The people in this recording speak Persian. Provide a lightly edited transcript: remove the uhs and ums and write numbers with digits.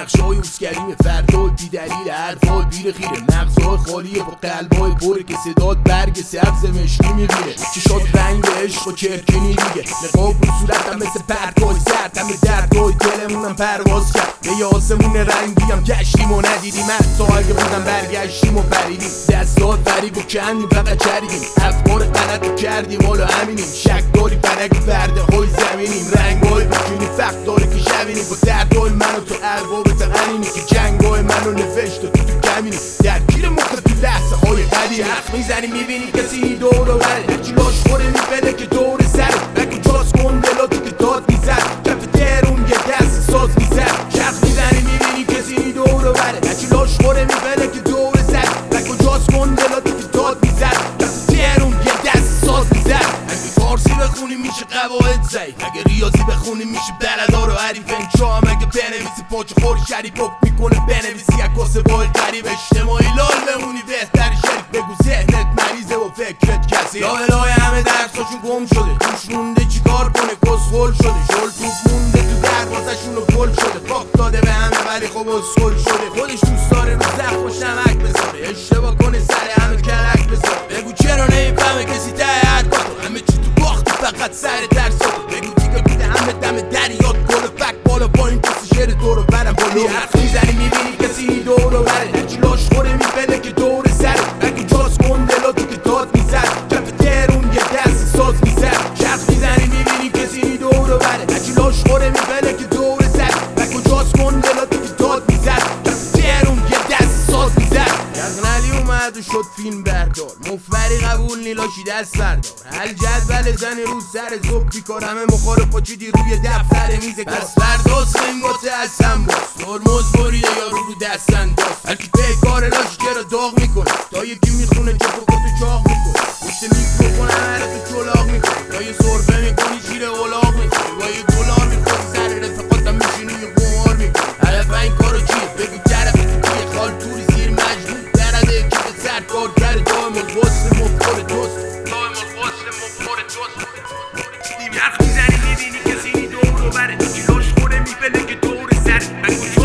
نقشای اوسکریم فردا بی دلیل حرفای بیر خیره مغزهای خالیه با قلبای پره که صدات برگ سبز مشکی میگیره چشات رنگ عشق و چرکینی دیگه نقاب رو صورتم مثل پرگای سرد همه دردای دلمونم پرواز کرد به یه آسمون رنگیم گشتیم و ندیدیم حتی اگه بودم برگشتیم و پریدیم دستات فریب و کندیم فقط چریدیم افکار غلط رو کردیم حالا همینیم شک داری فرق فرده های زمینیم رنگای بکنی فقط داری که شبینیم با دردای من و تو ارباب تقنینی که جنگای منو نوشت و تو کمینی درگیر مخت تو لحظه های قدیم حق میزنی میبینی کسی دور و بره هرچی لاش خوره میبنه که دور سره نکن جاز کن دلاتو که داد میزد کف درون یه دست ساز میزد شخص میزنی میبینی کسی دور و بره هرچی لاش خوره میبنه که دور سره نکن جاز کن دلاتو که داد میزد کف درون یه دست ساز میزد اگه فارسی بخونی میشه قواعد ضعیف اگه ریاضی بخونی میشه بلدار و حریف انشام اگه بنویسی پاچه خوری شریف حکم میکنه بنویسی عکاس باید قریب اجتماعی لال بمونی بهتری شریف بگو ذهنت مریضه و فکرت کسی لای همه درساشون گم شده توش مونده چیکار کنه کسخل شده شل توپ مونده تو دروازشون و گل شده پاک داده به همه ولی خب اسکل شده خودش دوست داره رو زخمش نمک بذاره اشتباه کنه سر همه کلک بذاره بگو چرا نمیفهمه کسی ته حرکاتو همه چی تو باختی فقط سر درساتو بگو دیگه بیده همه دم دریات گل فک بالا پایین کسی شعر دور و برم بالا حرف میزنی میبینی کسی دور و بره هرچی لاش خوره میبنه که دور سره بگو جاز کن دلاتو که داد میزد کف درون یه دست ساز میزد شخص میزنی میبینی کسی دور و بره هرچی لاش خوره میبنه که دور سره بگو جاز کن دلاتو که داد میزد کف درون یه دست ساز میزد یزنعلی اومد و شد فیلم بردار مفبری قبول نیلاشی دست بردار حل جدول زنی رو سر زب بیکار همه مخالف و چیدی روی دفتر میز کار بس فرداست این گاته از هم باز ترمز بریده یارو رو دست انداز هرکی به کار لاشی چرا داغ میکنه تا یکی میخونه که فکرتو چاق میکنه پشت میکروفون همه تو چلاق میکنه تا یه صرفه میکنی شیر اولاق میکنی با یه دلار میخوری سر رفقاتم میشینی یه قمار میکنی هدف این کارو چیه بگو طرف توی خال توری زیر مجموع درده که به سر کار کرده دائم الغسل مفخور دوست دائم الغسل مفخور دوست حرف میزنی میبینی کسی دور و بره چی لاش خوره میبنه که دور سر